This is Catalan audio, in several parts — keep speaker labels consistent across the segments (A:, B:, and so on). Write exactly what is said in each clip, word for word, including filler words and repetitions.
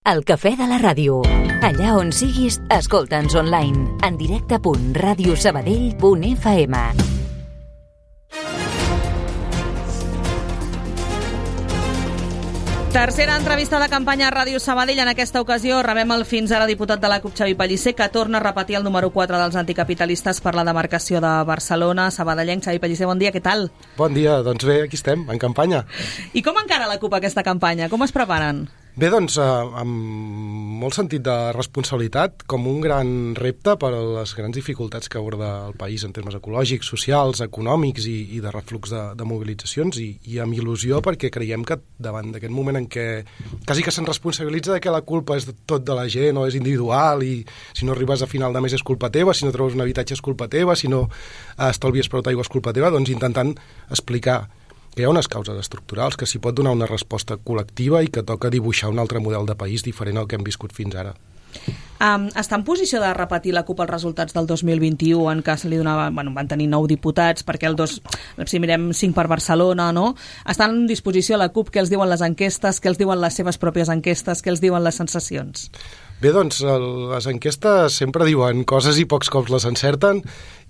A: El cafè de la ràdio. Allà on siguis, escolta'ns online. En directe punt ràdio sabadell punt f m.
B: Tercera entrevista de campanya a Ràdio Sabadell. En aquesta ocasió rebem el fins ara diputat de la CUP, Xavi Pellicer, que torna a repetir el número quatre dels anticapitalistes per la demarcació de Barcelona. Sabadellenc, Xavi Pellicer, bon dia, què tal?
C: Bon dia, doncs bé, aquí estem, en campanya.
B: I com encara la CUP aquesta campanya? Com es preparen?
C: Bé, doncs, eh, amb molt sentit de responsabilitat, com un gran repte per a les grans dificultats que aborda el país en termes ecològics, socials, econòmics i, i de reflux de, de mobilitzacions, i, i amb il·lusió perquè creiem que davant d'aquest moment en què quasi que se'n responsabilitza de que la culpa és de tot de la gent o és individual i si no arribes a final de mes és culpa teva, si no trobes un habitatge és culpa teva, si no estalvies prou d'aigua és culpa teva, doncs intentant explicar que hi ha unes causes estructurals, que s'hi pot donar una resposta col·lectiva i que toca dibuixar un altre model de país diferent al que hem viscut fins ara.
B: Um, està en posició de repetir la CUP els resultats del dos mil vint-i-u, en què se li donava, bueno, van tenir nou diputats, perquè el dos, si mirem cinc per Barcelona, no? Està en disposició la CUP? Què els diuen les enquestes? Què els diuen les seves pròpies enquestes? Què els diuen les sensacions?
C: Bé, doncs, les enquestes sempre diuen coses i pocs cops les encerten,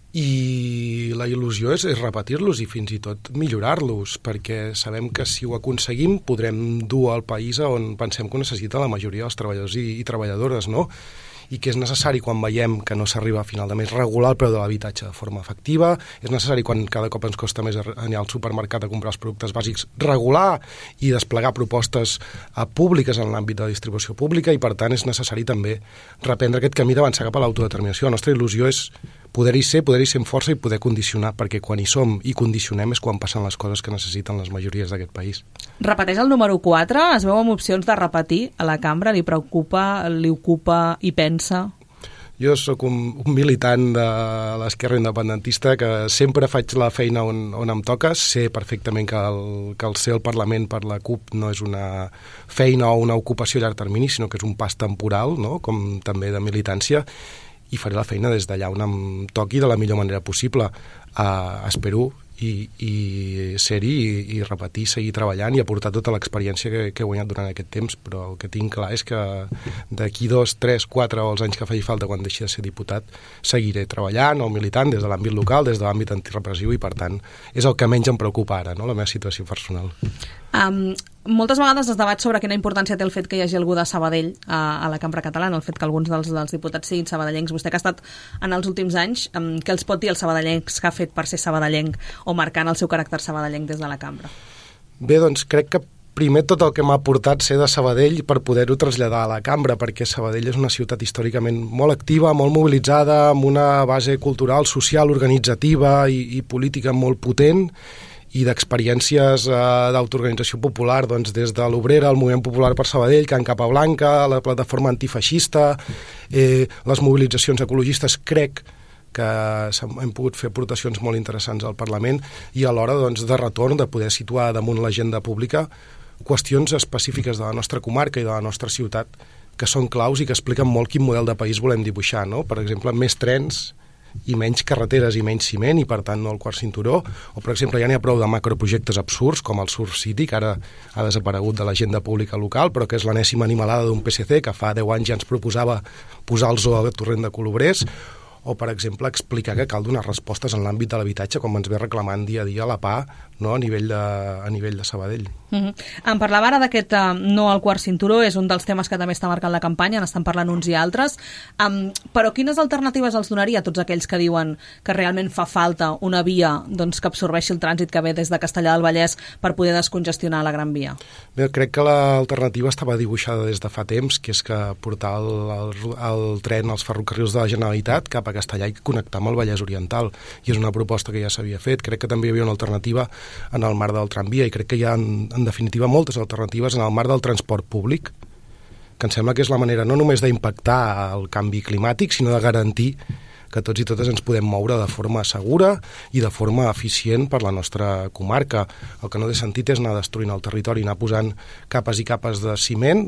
C: i la il·lusió és, és repetir-los i fins i tot millorar-los, perquè sabem que si ho aconseguim podrem dur al país on pensem que ho necessita la majoria dels treballadors i, i treballadores, no? I que és necessari quan veiem que no s'arriba a final de mes regular el preu de l'habitatge de forma efectiva, és necessari quan cada cop ens costa més anar al supermercat a comprar els productes bàsics, regular i desplegar propostes uh, públiques en l'àmbit de la distribució pública, i per tant és necessari també reprendre aquest camí d'avançar cap a l'autodeterminació. La nostra il·lusió és poder-hi ser, poder-hi ser amb força i poder condicionar, perquè quan hi som i condicionem és quan passen les coses que necessiten les majories d'aquest país.
B: Repeteix el número quatre? Es veu amb opcions de repetir a la cambra? Li preocupa, li ocupa i pensa?
C: Jo sóc un, un militant de l'esquerra independentista que sempre faig la feina on, on em toca. Sé perfectament que el, que el ser al Parlament per la CUP no és una feina o una ocupació a llarg termini, sinó que és un pas temporal, no? Com també de militància, i faré la feina des d'allà on em toqui de la millor manera possible. Uh, espero i, i ser-hi i, i repetir, seguir treballant i aportar tota l'experiència que, que he guanyat durant aquest temps, però el que tinc clar és que d'aquí dos, tres, quatre o els anys que faci falta quan deixi de ser diputat seguiré treballant o militant des de l'àmbit local, des de l'àmbit antirepressiu, i per tant és el que menys em preocupa ara, no? La meva situació personal.
B: Um, moltes vegades es debat sobre quina importància té el fet que hi hagi algú de Sabadell a, a la cambra catalana, el fet que alguns dels, dels diputats siguin sabadellencs. Vostè que ha estat en els últims anys, um, què els pot dir els sabadellencs que ha fet per ser sabadellenc o marcant el seu caràcter sabadellenc des de la cambra?
C: Bé, doncs crec que primer tot el que m'ha portat ser de Sabadell per poder-ho traslladar a la cambra, perquè Sabadell és una ciutat històricament molt activa, molt mobilitzada, amb una base cultural, social, organitzativa i, i política molt potent, i d'experiències eh, d'autoorganització popular, doncs, des de l'Obrera, el Moviment Popular per Sabadell, Can Capablanca, la plataforma antifeixista, eh, les mobilitzacions ecologistes. Crec que hem pogut fer aportacions molt interessants al Parlament i alhora, doncs, de retorn, de poder situar damunt l'agenda pública qüestions específiques de la nostra comarca i de la nostra ciutat que són claus i que expliquen molt quin model de país volem dibuixar, no? Per exemple, més trens i menys carreteres i menys ciment i per tant no el quart cinturó, o per exemple ja n'hi ha prou de macroprojectes absurds com el Surf City, que ara ha desaparegut de l'agenda pública local, però que és l'enèsima animalada d'un P S C que fa deu anys ja ens proposava posar el zoo al torrent de Colobrers, o per exemple explicar que cal donar respostes en l'àmbit de l'habitatge com ens ve reclamant dia a dia la P A, no? a, nivell de, a nivell de Sabadell.
B: Uh-huh. Em parlava ara d'aquest uh, no al quart cinturó, és un dels temes que també està marcant la campanya, n'estan parlant uns i altres, um, però quines alternatives els donaria a tots aquells que diuen que realment fa falta una via, doncs, que absorbeixi el trànsit que ve des de Castellar del Vallès per poder descongestionar la Gran Via?
C: Bé, crec que l'alternativa estava dibuixada des de fa temps, que és que portar el, el, el tren als ferrocarrils de la Generalitat cap a Castellar i connectar amb el Vallès Oriental, i és una proposta que ja s'havia fet. Crec que també hi havia una alternativa en el marc del tramvia, i crec que hi ha en, en definitiva moltes alternatives en el marc del transport públic, que em sembla que és la manera no només d'impactar el canvi climàtic, sinó de garantir que tots i totes ens podem moure de forma segura i de forma eficient per la nostra comarca. El que no té sentit és anar destruint el territori, anar posant capes i capes de ciment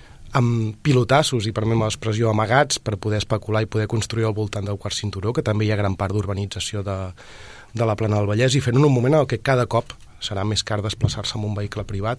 C: amb pilotassos i, permet l'expressió, amagats per poder especular i poder construir al voltant del quart cinturó, que també hi ha gran part d'urbanització de, de la Plana del Vallès, i fent en un moment en què cada cop serà més car desplaçar-se amb un vehicle privat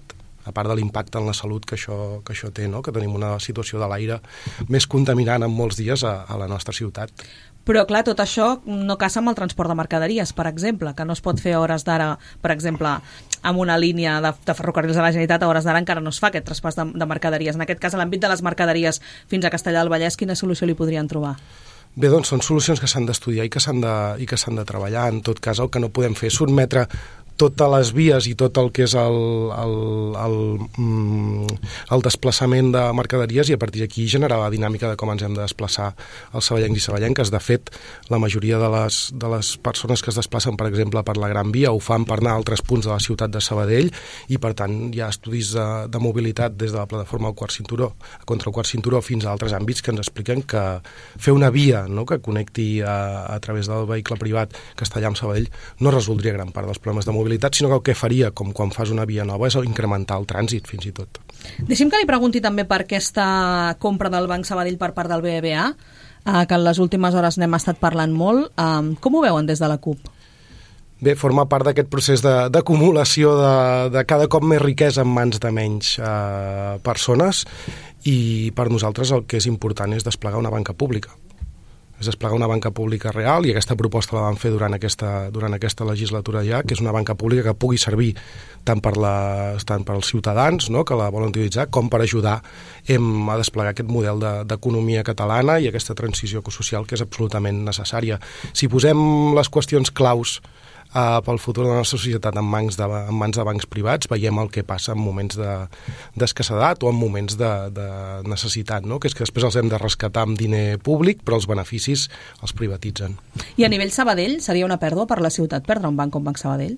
C: a part de l'impacte en la salut que això, que això té, no? Que tenim una situació de l'aire més contaminant en molts dies a, a la nostra ciutat.
B: Però, clar, tot això no casa amb el transport de mercaderies, per exemple, que no es pot fer a hores d'ara, per exemple, amb una línia de, de ferrocarrils de la Generalitat, a hores d'ara encara no es fa aquest traspàs de, de mercaderies. En aquest cas, a l'àmbit de les mercaderies fins a Castellar del Vallès, quina solució li podrien trobar?
C: Bé, doncs són solucions que s'han d'estudiar i que s'han de, i que s'han de treballar. En tot cas, el que no podem fer és sotmetre totes les vies i tot el que és el, el, el, el desplaçament de mercaderies i a partir d'aquí generar la dinàmica de com ens hem de desplaçar els saballencs i saballenques. De fet, la majoria de les, de les persones que es desplacen, per exemple, per la Gran Via ho fan per anar a altres punts de la ciutat de Sabadell i, per tant, hi ha estudis de, de mobilitat des de la plataforma del quart cinturó, contra el quart cinturó fins a altres àmbits que ens expliquen que fer una via, no?, que connecti a, a través del vehicle privat Castellar amb Sabadell no resoldria gran part dels problemes de mobilitat, sinó que el que faria, com quan fas una via nova, és incrementar el trànsit, fins i tot.
B: Deixi'm que li pregunti també per aquesta compra del Banc Sabadell per part del B B V A, eh, que en les últimes hores n'hem estat parlant molt. Eh, com ho veuen des de la CUP?
C: Bé, forma part d'aquest procés d'acumulació de, de, de cada cop més riquesa en mans de menys eh, persones i per nosaltres el que és important és desplegar una banca pública. És desplegar una banca pública real i aquesta proposta la vam fer durant aquesta, durant aquesta legislatura ja, que és una banca pública que pugui servir tant per, la, tant per als ciutadans, no?, que la volen utilitzar, com per ajudar em, a desplegar aquest model d'economia de, catalana i aquesta transició social que és absolutament necessària. Si posem les qüestions claus Uh, pel futur de la nostra societat en mans de, en mans de bancs privats, veiem el que passa en moments d'escassedat de, o en moments de, de necessitat, no?, que és que després els hem de rescatar amb diner públic, però els beneficis els privatitzen.
B: I a nivell Sabadell, seria una pèrdua per la ciutat perdre un banc com Banc Sabadell?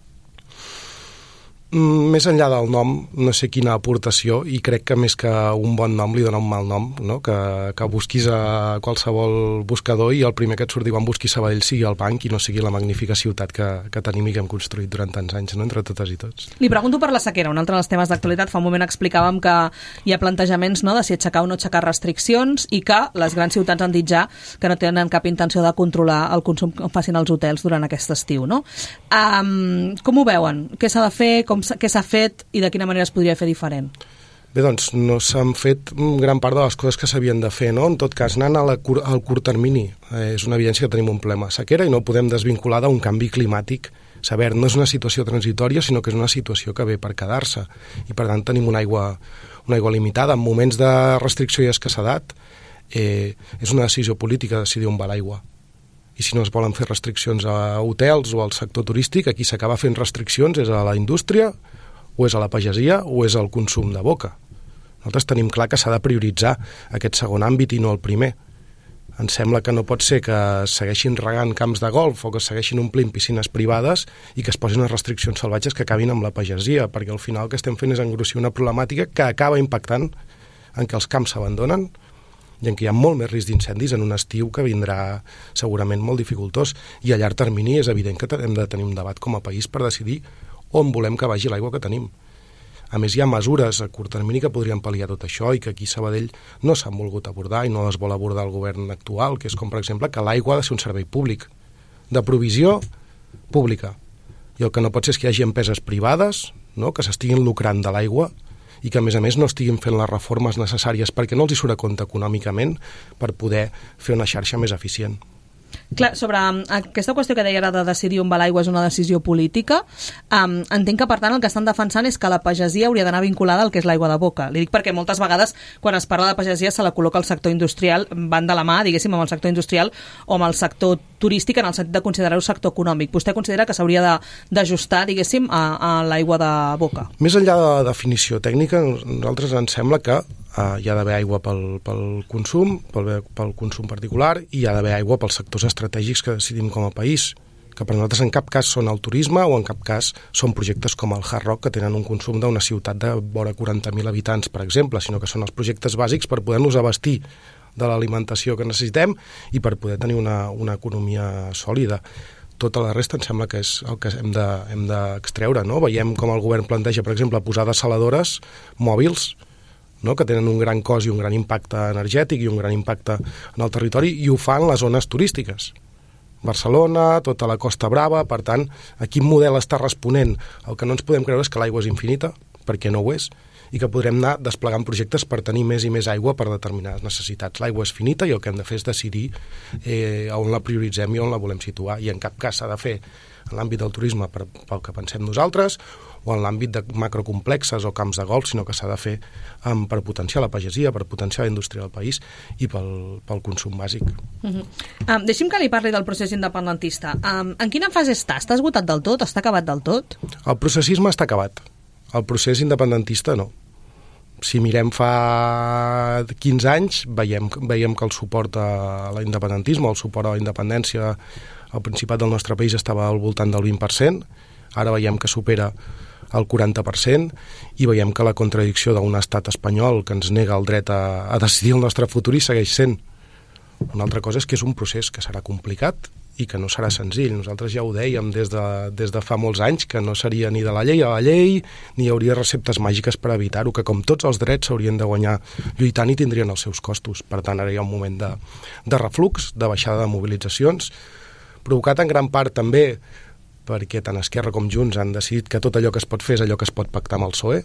C: Més enllà del nom, no sé quina aportació, i crec que més que un bon nom li dona un mal nom, no? que, que busquis a qualsevol buscador i el primer que et surti quan busquis Sabadell sigui el banc i no sigui la magnífica ciutat que, que tenim i que hem construït durant tants anys, no? Entre totes i tots.
B: Li pregunto per la sequera, un altre dels temes d'actualitat. Fa un moment explicàvem que hi ha plantejaments, no?, de si aixecar o no aixecar restriccions i que les grans ciutats han dit ja que no tenen cap intenció de controlar el consum que facin els hotels durant aquest estiu, no? Um, com ho veuen? Què s'ha de fer? Com què s'ha fet i de quina manera es podria fer diferent?
C: Bé, doncs no s'han fet gran part de les coses que s'havien de fer, no? En tot cas, anant a la, al curt termini, eh, és una evidència que tenim un problema de sequera i no podem desvincular d'un canvi climàtic. Saber, no és una situació transitòria, sinó que és una situació que ve per quedar-se i per tant tenim una aigua, una aigua limitada. En moments de restricció i escassedat eh, és una decisió política decidir on va l'aigua. I si no es volen fer restriccions a hotels o al sector turístic, aquí s'acaba fent restriccions és a la indústria, o és a la pagesia, o és al consum de boca. Nosaltres tenim clar que s'ha de prioritzar aquest segon àmbit i no el primer. Ens sembla que no pot ser que segueixin regant camps de golf o que segueixin omplint piscines privades i que es posin les restriccions salvatges que acabin amb la pagesia, perquè al final el que estem fent és engrossir una problemàtica que acaba impactant en què els camps s'abandonen i en què hi ha molt més risc d'incendis en un estiu que vindrà segurament molt dificultós. I a llarg termini és evident que hem de tenir un debat com a país per decidir on volem que vagi l'aigua que tenim. A més, hi ha mesures a curt termini que podrien pal·liar tot això i que aquí a Sabadell no s'han volgut abordar i no les vol abordar el govern actual, que és com, per exemple, que l'aigua ha de ser un servei públic, de provisió pública. I el que no pot ser és que hi hagi empreses privades, no?, que s'estiguin lucrant de l'aigua i que, a més a més, no estiguin fent les reformes necessàries perquè no els hi surt a compte econòmicament per poder fer una xarxa més eficient.
B: Clar, sobre aquesta qüestió que deia ara de decidir on va l'aigua és una decisió política, um, entenc que per tant el que estan defensant és que la pagesia hauria d'anar vinculada al que és l'aigua de boca. Li dic perquè moltes vegades quan es parla de pagesia se la col·loca el sector industrial, van de la mà, diguéssim, amb el sector industrial o amb el sector turístic en el sentit de considerar-ho sector econòmic. Vostè considera que s'hauria d'ajustar, diguéssim, a, a l'aigua de boca?
C: Més enllà de la definició tècnica, a nosaltres ens sembla que Uh, hi ha d'haver aigua pel, pel consum, pel, pel consum particular, i hi ha d'haver aigua pels sectors estratègics que decidim com a país, que per nosaltres en cap cas són el turisme o en cap cas són projectes com el Hard Rock que tenen un consum d'una ciutat de vora quaranta mil habitants, per exemple, sinó que són els projectes bàsics per poder-nos abastir de l'alimentació que necessitem i per poder tenir una, una economia sòlida. Tota la resta em sembla que és el que hem de, hem d'extreure, no? Veiem com el govern planteja, per exemple, posar dessaladores mòbils, no?, que tenen un gran cost i un gran impacte energètic i un gran impacte en el territori, i ho fan les zones turístiques. Barcelona, tota la Costa Brava, per tant, a quin model està responent? El que no ens podem creure és que l'aigua és infinita, perquè no ho és, i que podrem anar desplegant projectes per tenir més i més aigua per determinades necessitats. L'aigua és finita i el que hem de fer és decidir eh, on la prioritzem i on la volem situar, i en cap cas s'ha de fer en l'àmbit del turisme per, pel que pensem nosaltres, o en l'àmbit de macrocomplexes o camps de golf, sinó que s'ha de fer um, per potenciar la pagesia, per potenciar la indústria del país i pel, pel consum bàsic.
B: Uh-huh. um, Deixi'm que li parli del procés independentista. Um, en quina fase està? Està esgotat del tot? Està acabat del tot?
C: El processisme està acabat. El procés independentista no. Si mirem fa quinze anys, veiem, veiem que el suport a l'independentisme, el suport a la independència al Principat del nostre país estava al voltant del vint per cent, ara veiem que supera el quaranta per cent i veiem que la contradicció d'un estat espanyol que ens nega el dret a, a decidir el nostre futur i segueix sent. Una altra cosa és que és un procés que serà complicat i que no serà senzill. Nosaltres ja ho dèiem des de, des de fa molts anys, que no seria ni de la llei a la llei, ni hi hauria receptes màgiques per evitar-ho, que com tots els drets s'haurien de guanyar lluitant i tindrien els seus costos. Per tant, ara hi ha un moment de, de reflux, de baixada de mobilitzacions, provocat en gran part també perquè tant Esquerra com Junts han decidit que tot allò que es pot fer és allò que es pot pactar amb el P S O E,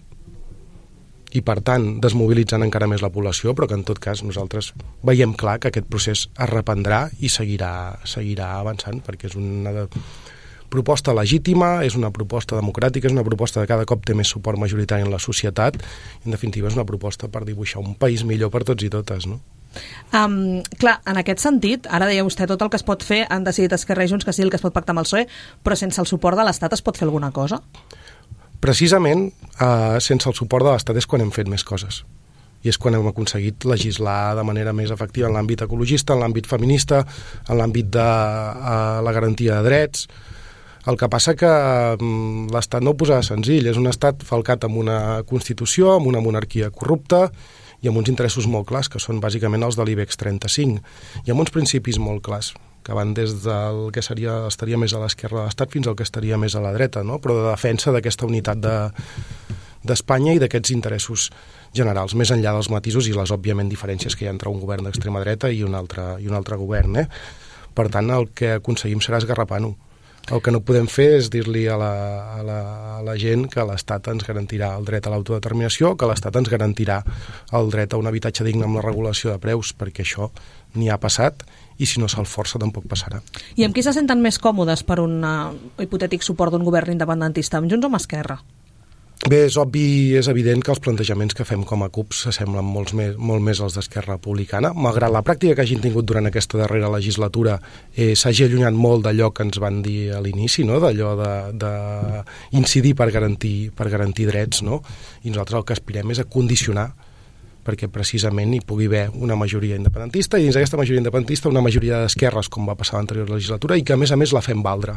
C: i per tant desmobilitzant encara més la població, però que en tot cas nosaltres veiem clar que aquest procés es reprendrà i seguirà, seguirà avançant, perquè és una proposta legítima, és una proposta democràtica, és una proposta que cada cop té més suport majoritari en la societat, i en definitiva és una proposta per dibuixar un país millor per tots i totes, no?
B: Um, clar, en aquest sentit, ara deia vostè tot el que es pot fer, han decidit Esquerra i Junts que sí el que es pot pactar amb el P S O E, però sense el suport de l'Estat es pot fer alguna cosa?
C: Precisament, eh, sense el suport de l'Estat és quan hem fet més coses. I és quan hem aconseguit legislar de manera més efectiva en l'àmbit ecologista, en l'àmbit feminista, en l'àmbit de eh, la garantia de drets. El que passa que mm, l'Estat no ho posarà senzill. És un estat falcat amb una Constitució, amb una monarquia corrupta i amb uns interessos molt clars, que són bàsicament els de l'IBEX trenta-cinc, i amb uns principis molt clars, que van des del que seria, estaria més a l'esquerra de l'Estat fins al que estaria més a la dreta, no? Però de defensa d'aquesta unitat de, d'Espanya i d'aquests interessos generals, més enllà dels matisos i les, òbviament, diferències que hi ha entre un govern d'extrema dreta i un altre, i un altre govern. Eh? Per tant, el que aconseguim serà esgarrapant-ho. El que no podem fer és dir-li a la, a, la, a la gent que l'Estat ens garantirà el dret a l'autodeterminació, que l'Estat ens garantirà el dret a un habitatge digne amb la regulació de preus, perquè això ni ha passat i si no se'l força tampoc passarà.
B: I amb qui se senten més còmodes per un uh, hipotètic suport d'un govern independentista, amb Junts o amb Esquerra?
C: Bé, és obvi, és evident que els plantejaments que fem com a C U P s'assemblen molts més, molt més als d'Esquerra Republicana. Malgrat la pràctica que hagin tingut durant aquesta darrera legislatura eh, s'hagi allunyat molt d'allò que ens van dir a l'inici, no? D'allò d'incidir per garantir, per garantir drets, no? I nosaltres el que aspirem és a condicionar perquè precisament hi pugui haver una majoria independentista i dins d'aquesta majoria independentista una majoria d'esquerres, com va passar a l'anterior legislatura, i que a més a més la fem valdre.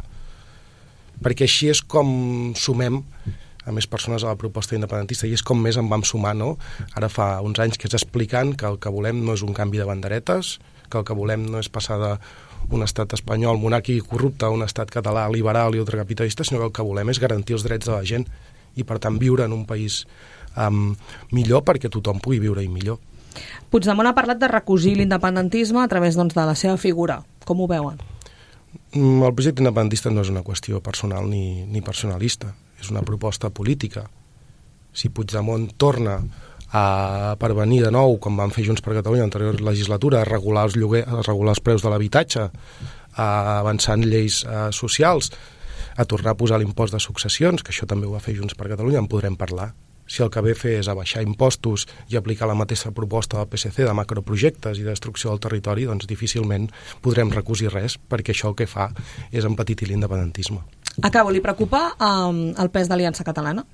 C: Perquè així és com sumem a més persones a la proposta independentista, i és com més en vam sumar, no? Ara fa uns anys que és explicant que el que volem no és un canvi de banderetes, que el que volem no és passar d'un estat espanyol monàrquic i corrupte a un estat català liberal i ultracapitalista, sinó que el que volem és garantir els drets de la gent i, per tant, viure en un país um, millor perquè tothom pugui viure-hi millor.
B: Puigdemont ha parlat de recosir l'independentisme a través, doncs, de la seva figura. Com ho veuen?
C: El projecte independentista no és una qüestió personal ni, ni personalista. És una proposta política. Si Puigdemont torna a pervenir de nou, com van fer Junts per Catalunya en l'anterior legislatura, a regular els, lloguer, a regular els preus de l'habitatge, a avançar en lleis eh, socials, a tornar a posar l'impost de successions, que això també ho va fer Junts per Catalunya, en podrem parlar. Si el que ve fer és abaixar impostos i aplicar la mateixa proposta del P S C de macroprojectes i de destrucció del territori, doncs difícilment podrem recosir res, perquè això el que fa és empetitir l'independentisme.
B: Acabo, li preocupa um, el pes d'Aliança Catalana?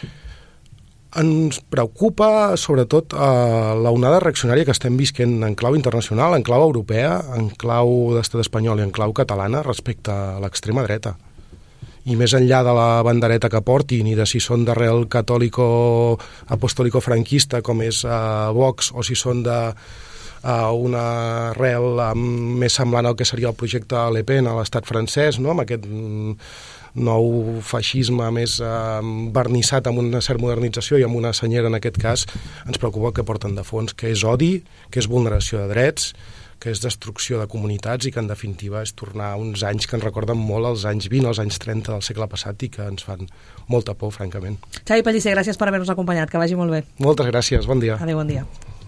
C: Ens preocupa sobretot uh, l'onada reaccionària que estem visquent en clau internacional, en clau europea, en clau d'estat espanyol i en clau catalana respecte a l'extrema dreta. I més enllà de la bandereta que portin i de si són d'arrel catòlico apostòlico franquista com és uh, Vox, o si són de uh, una arrel um, més semblant al que seria el projecte Le Pen a l'estat francès, no? Amb aquest um, nou feixisme més uh, vernissat amb una certa modernització i amb una senyera en aquest cas, ens preocupa el que porten de fons, que és odi, que és vulneració de drets, que és destrucció de comunitats i que en definitiva és tornar a uns anys que ens recorden molt als anys vint, als anys trenta del segle passat i que ens fan molta por, francament.
B: Xavi Pellicer, gràcies per haver-nos acompanyat, que vagi molt bé.
C: Moltes gràcies, bon dia.
B: Adéu, bon dia.